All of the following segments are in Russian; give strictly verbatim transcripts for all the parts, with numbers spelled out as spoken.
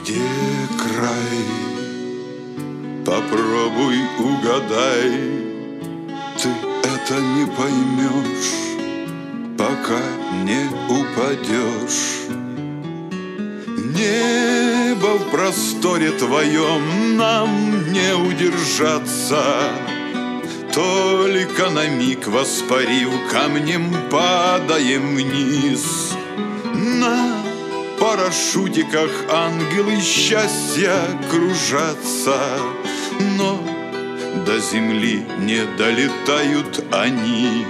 Где край? Попробуй угадай. Ты это не поймешь, пока не упадешь. Небо в просторе твоем нам не удержаться. Только на миг воспарив, камнем падаем вниз. На парашютиках ангелы счастья кружатся, но до земли не долетают они.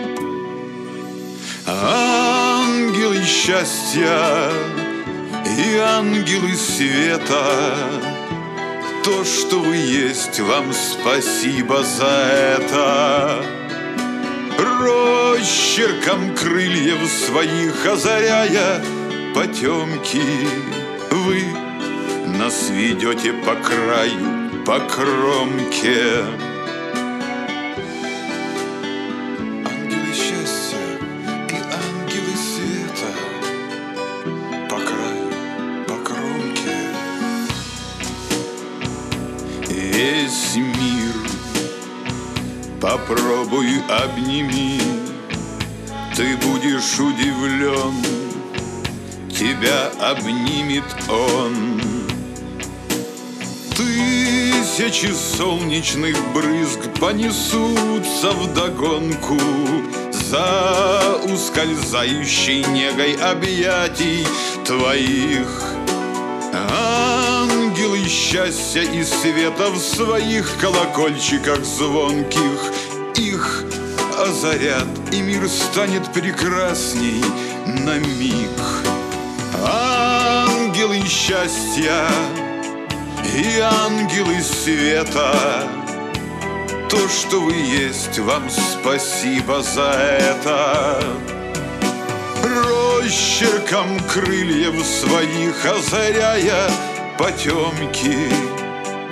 Ангелы счастья и ангелы света, то, что вы есть, вам спасибо за это. Росчерком крыльев своих озаряя потемки, вы нас ведете по краю, по кромке. Ангелы счастья и ангелы света по краю, по кромке. Весь мир попробуй обними, ты будешь удивлен, тебя обнимет он. Тысячи солнечных брызг понесутся вдогонку за ускользающей негой объятий твоих. Ангелы счастья и света в своих колокольчиках звонких их озарят, и мир станет прекрасней на миг. Ангелы счастья и ангелы света, то, что вы есть, вам спасибо за это. Росчерком крыльев своих озаряя потемки,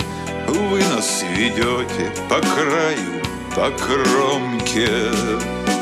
вы нас ведете по краю, по кромке.